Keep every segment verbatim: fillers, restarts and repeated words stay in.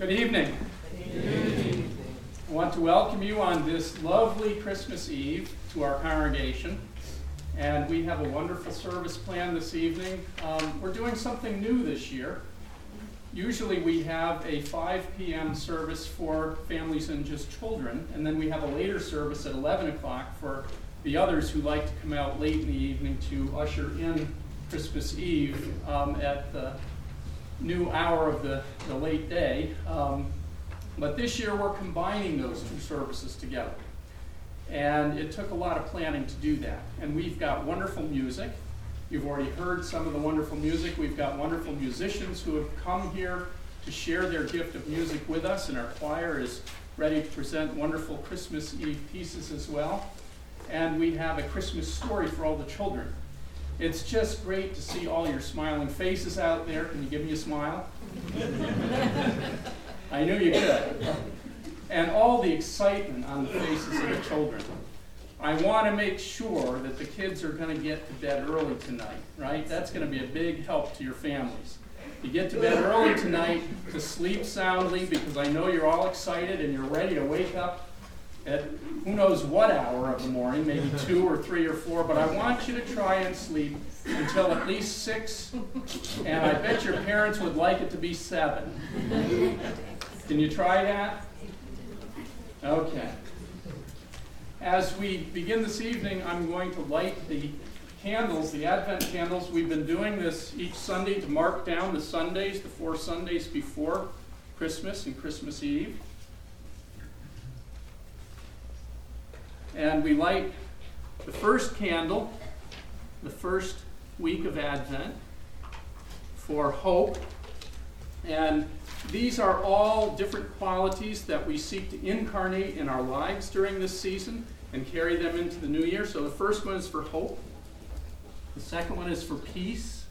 Good evening. Good evening. I want to welcome you on this lovely Christmas Eve to our congregation. And we have a wonderful service planned this evening. Um, we're doing something new this year. Usually we have a five p.m. service for families and just children, and then we have a later service at eleven o'clock for the others who like to come out late in the evening to usher in Christmas Eve um, at the new hour of the, the late day. Um, but this year we're combining those two services together. And it took a lot of planning to do that. And we've got wonderful music. You've already heard some of the wonderful music. We've got wonderful musicians who have come here to share their gift of music with us, and our choir is ready to present wonderful Christmas Eve pieces as well. And we have a Christmas story for all the children. It's just great to see all your smiling faces out there. Can you give me a smile? I knew you could. And all the excitement on the faces of the children. I want to make sure that the kids are going to get to bed early tonight, right? That's going to be a big help to your families. You get to bed early tonight to sleep soundly, because I know you're all excited and you're ready to wake up at who knows what hour of the morning, maybe two or three or four, but I want you to try and sleep until at least six, and I bet your parents would like it to be seven. Can you try that? Okay. As we begin this evening, I'm going to light the candles, the Advent candles. We've been doing this each Sunday to mark down the Sundays, the four Sundays before Christmas and Christmas Eve. And we light the first candle, the first week of Advent, for hope. And these are all different qualities that we seek to incarnate in our lives during this season and carry them into the new year. So the first one is for hope. The second one is for peace.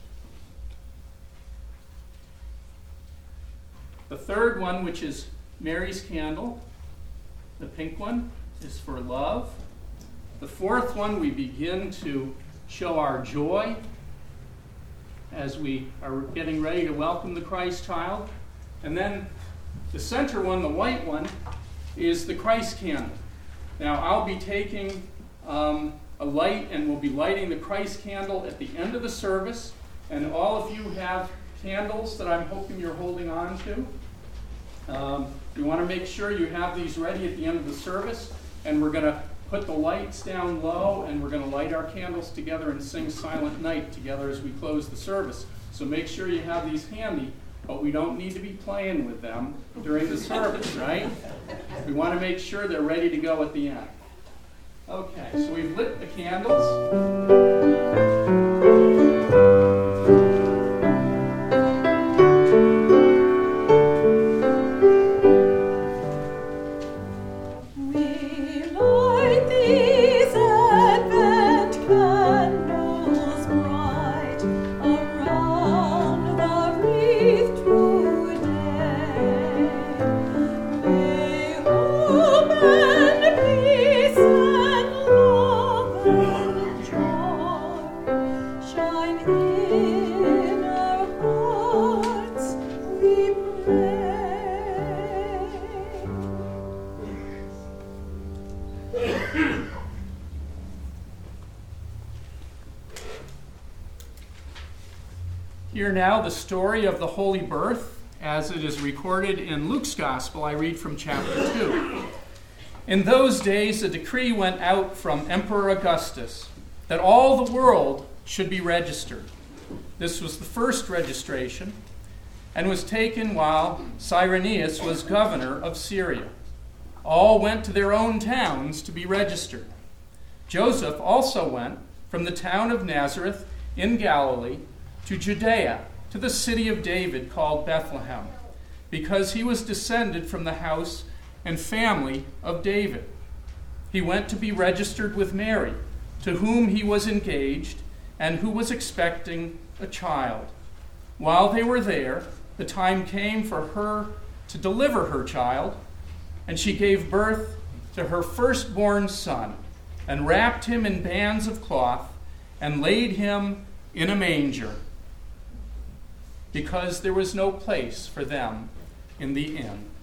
The third one, which is Mary's candle, the pink one, is for love. The fourth one, we begin to show our joy as we are getting ready to welcome the Christ child. And then the center one, the white one, is the Christ candle. Now I'll be taking um, a light and we'll be lighting the Christ candle at the end of the service. And all of you have candles that I'm hoping you're holding on to. Um, you want to make sure you have these ready at the end of the service. And we're going to put the lights down low, and we're going to light our candles together and sing Silent Night together as we close the service. So make sure you have these handy, but we don't need to be playing with them during the service, right? We want to make sure they're ready to go at the end. Okay, so we've lit the candles. Hear now the story of the Holy Birth as it is recorded in Luke's Gospel. I read from chapter two. In those days a decree went out from Emperor Augustus that all the world should be registered. This was the first registration and was taken while Cyrenius was governor of Syria. All went to their own towns to be registered. Joseph also went from the town of Nazareth in Galilee to Judea, to the city of David called Bethlehem, because he was descended from the house and family of David. He went to be registered with Mary, to whom he was engaged and who was expecting a child. While they were there, the time came for her to deliver her child, and she gave birth to her firstborn son, and wrapped him in bands of cloth, and laid him in a manger, because there was no place for them in the end.